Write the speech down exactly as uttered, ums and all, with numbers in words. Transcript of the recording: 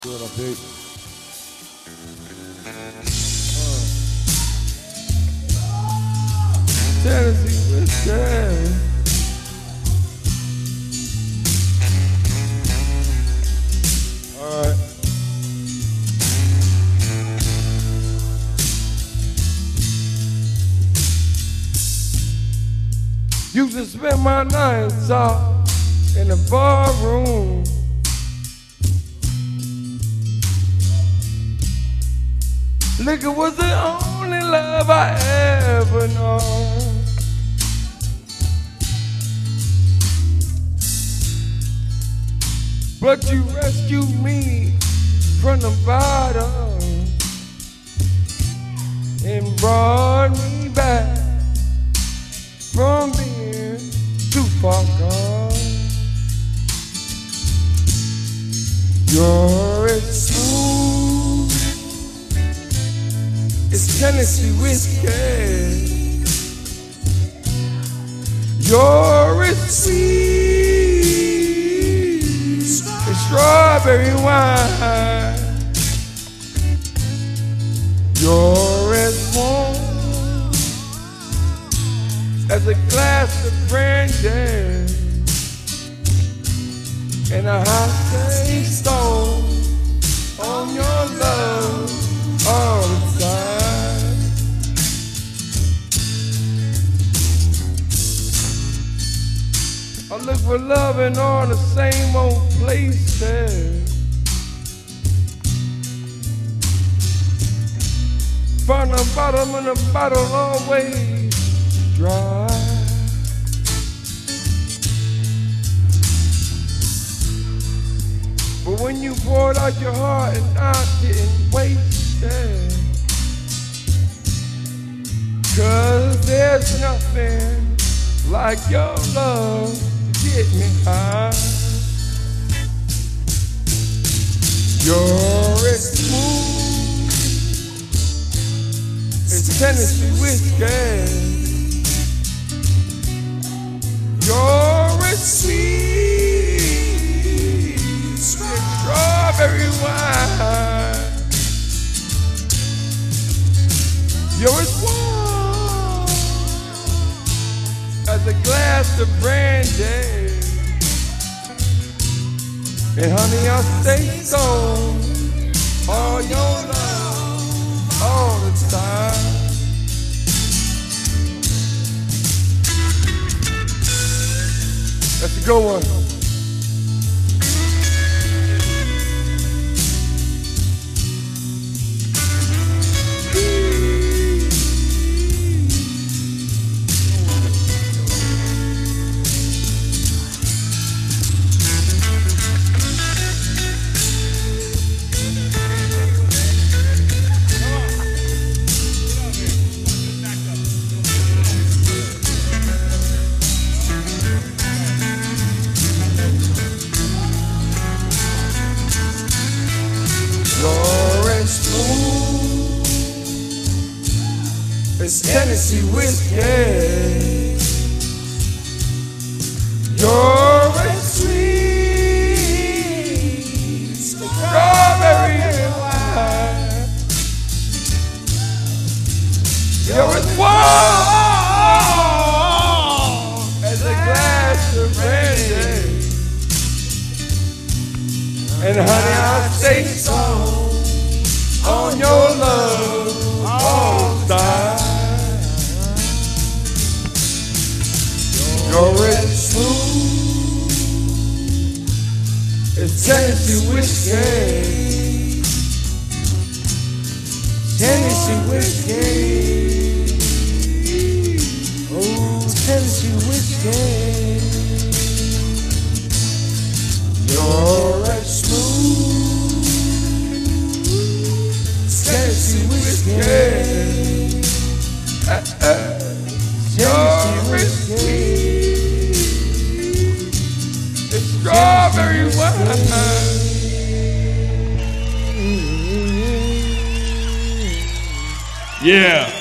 What up, big? Uh. Tennessee whiskey. All right. Used to spend my nights out in the bar room. Liquor was the only love I ever known. But you rescued me from the bottom and brought me back from being too far gone. You're as smooth as Tennessee whiskey. You're as sweet as strawberry wine. You're as warm as a glass of brandy and a hot stone on your love all the time. I look for love in all the same old places. Find the bottom of the bottle always dry. But when you poured out your heart and I didn't waste it, 'cause there's nothing like your love to get me high. You're as smooth as Tennessee whiskey. You're as sweet as strawberry wine. You're as warm as a glass of brandy. And honey, I'll stay stoned all your love, all the time. That's a good one. You're as smooth as Tennessee whiskey. You're as sweet as strawberry wine. You're as warm as a glass of brandy. And honey, I'll stay strong on your love all the time. You're as smooth as Tennessee whiskey. Tennessee whiskey. Oh, Tennessee whiskey. You're as smooth as Tennessee whiskey. Uh, uh, You're as sweet as strawberry wine. Yeah.